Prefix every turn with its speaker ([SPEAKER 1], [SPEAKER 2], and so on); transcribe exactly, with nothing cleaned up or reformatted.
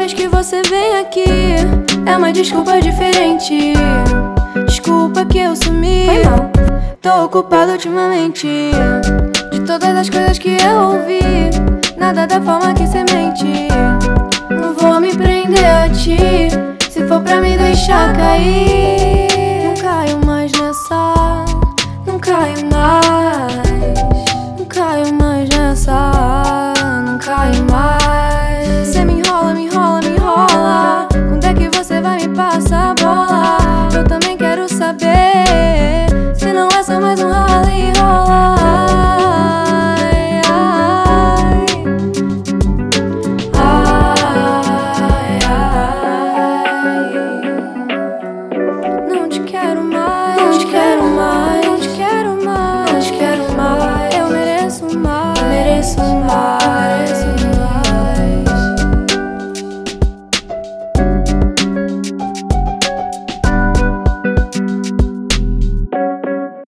[SPEAKER 1] vez que você vem aqui é uma desculpa diferente. Desculpa que eu sumi,
[SPEAKER 2] foi mal.
[SPEAKER 1] Tô ocupado ultimamente. De todas as coisas que eu ouvi, nada da forma que cê mente. Não vou me prender a ti, se for pra me deixar cair.